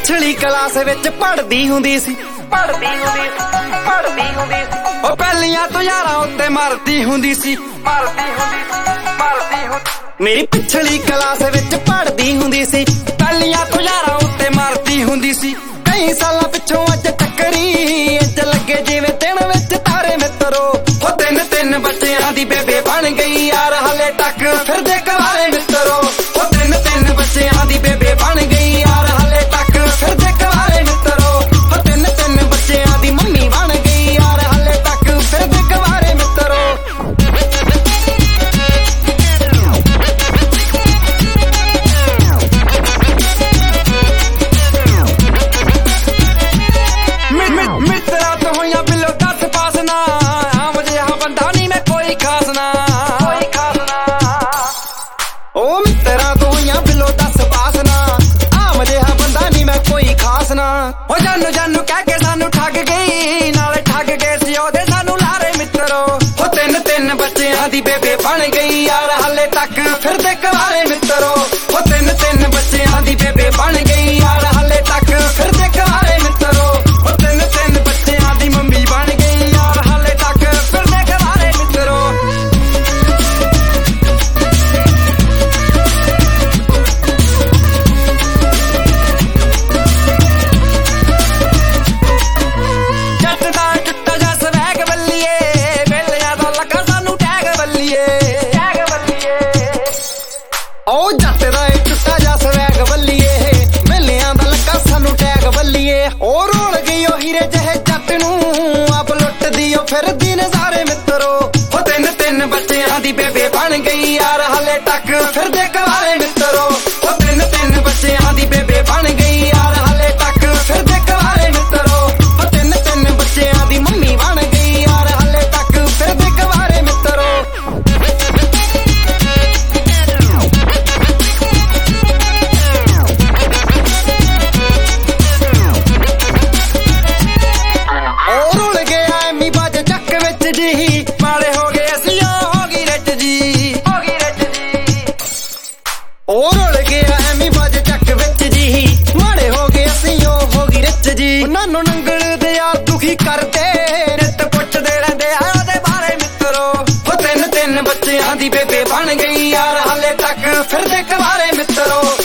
पिछली class which पढ़दी हुंदी सी ओ पहलियां तो यारां उत्ते मरदी हुंदी सी मेरी पिछली क्लास विच पढ़दी हुंदी सी पहलियां तो यारां उत्ते मरदी हुंदी सी कई सालां पिछों अज टक्करी इंज लगे जिवें दिन विच तारे मित्रो हो तीन तीन बच्चियां दी बेबे बन गई यार हले तक फिरदे कवारे मित्रो हो तीन तीन बच्चियां दी बेबे बन गई यार हले तक फिरदे कवारे मित्रो हो तीन तीन बच्चियां दी मम्मी बन गई यार हले तक फिरदे कवारे मित्रो मित्रा तो होया बिलो 10 पास ना मुझे हाँ बंदा नहीं मैं कोई खास ना ओ मित्रा तो होया बिलो 10 पास ना मुझे हाँ बंदा नहीं मैं कोई खास ना हो जानू जानू कह के सानू ठग गई नाले ठग गए सी ओदे सानू लारे मित्रो हो तीन तीन बच्चियां दी बेबे बन गई यार हले तक फिरदे कवारे मित्रो हो तीन तीन बच्चियां दी बेबे बन गई यार हले तक फिरदे कवारे मित्रो हो तीन तीन बच्चियां दी मम्मी बन गई यार हले तक फिरदे कवारे मित्रो जट दा टुट्टा जा स्वैग बल्लीए वेलियां दा लगा सानू टैग बल्लीए ओ जट दा टुट्टा जा स्वैग बल्लीए वेलियां दा लगा सानू टैग बल्लीए ओ रोल गई ओ हीरे जहे जट नू आप लुट दियो फिरदी नज़ारे मित्रो हो तीन तीन बच्चियां दी बेबे बन गई यार हले तक फिरदे कवारे मित्रो हो तीन तीन बच्चियां दी बेबे बन गई यार हले तक फिरदे कवारे मित्रो हो तीन तीन बच्चियां दी मम्मी बन गई यार हले तक फिरदे कवारे मित्रो और उड़ गया एमी बाज जक विच जी माड़े हो गए असी हो गई रच जी और उड़ गया एमी बाज जक विच जी माड़े हो गए असी हो गई रच जी नानू नंगल दे यार दुखी करते नित पुछदे रहंदे आ ओदे बारे मित्रो हो तीन तीन बच्चियां दी बेबे बन गई यार हले तक फिरदे कवारे मित्रो